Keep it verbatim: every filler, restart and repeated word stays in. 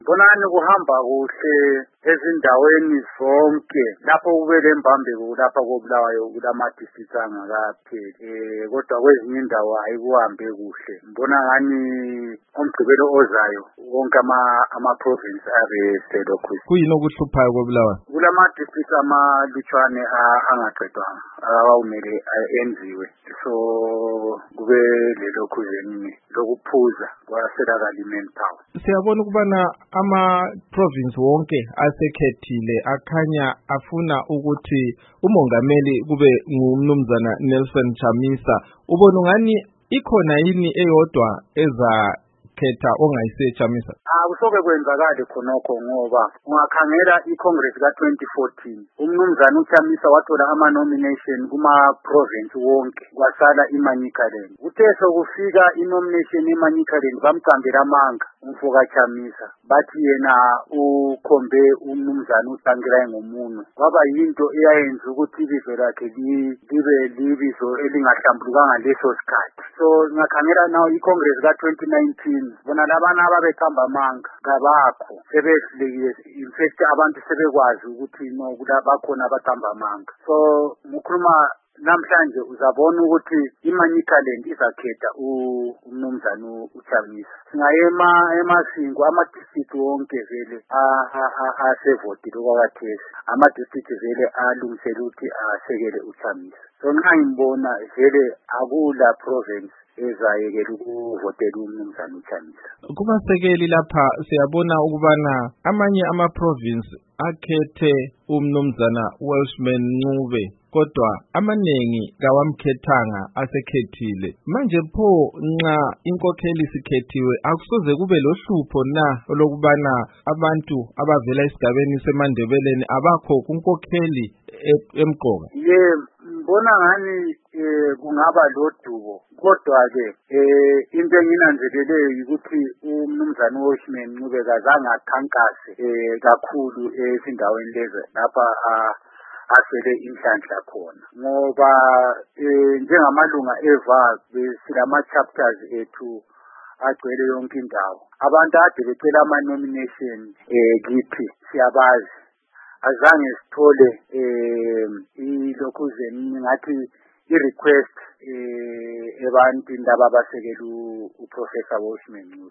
Bonani kuhamba kuhle ezindaweni zonke lapho kubele mbambe kulapha koBulawayo kulama districts angakapheli eh kodwa kwezinye indawo ayikuhambe kuhle ngibona ngani umgcibelo ozayo wonke ama ama province abe selokhu kuyini okuhluphayo koBulawayo kulama districts amalutshwane angaqedwanga awawumele enziwe so kube lelokhu yini lokuphuza kwaselakala manpower. Siyabona ukubana ama province wonke asekhethile akhanya afuna ukuthi umongameli kube ngumnumzana Nelson Chamisa. Ubona ngani ikhona yini eyodwa eza khetha ongayise Chamisa? Ah kusoke kwenzakala khonokho ngoba ungakhangela iCongress ka twenty fourteen umnumzana uChamisa wathola ama nomination kuma province wonke kwasala iManyikaland. Uthe sokufika inomination eManyikaland bamcambela amanga umfoka Chamisa bathi yena ukhombe umnumzana uSangirayi ngomuno kwaba yinto eyayenza ukuthi ibizo lakhe libe libizo elingahlambulukanga leso sikhathi. So ngakhangela nawo iCongress ka twenty nineteen bona labana ababethamba amanga ngabakho sebehlekile in fact abantu sebekwazi ukuthi no kulabakhona abathamba amanga. So ngikhuluma namhlanje uzabona ukuthi iManyikaland izakhetha umnumzana uChamisa. Singayema emasingo ama district wonke vele asevotile okwakathesi ama district vele alungisela ukuthi asekele uChamisa. So nxa ngibona vele akula province ezayekela ukuvotela umnumzana uChamisa. Kubasekeli lapha siyabona ukubana amanye ama province akhethe umnumzana Welshman Ncube kodwa amanengi kawamkhethanga asekhethile. Manje pho nxa inkokheli sikhethiwe akusoze kube lohlupho na lokubana abantu abavela esigabeni seMandebeleni abakho kunkokheli emqoka? Yeah, mbona ngani kungaba lodubo kodwa ke eh into enginanzeleleyo ukuthi umnumzana uWelshman Ncube kazange akhankase eh kakhulu ezindaweni lezi lapha asele inhlanhla khona ngoba njengamalunga eva silama chapters ethu agcwele yonke indawo abantu ade becela ama nomination eh kithi siyabazi azange sithole eh ilokhuzeni ngathi i-request eh ebantwini laba abasekela uProfessor Welshman Ncube.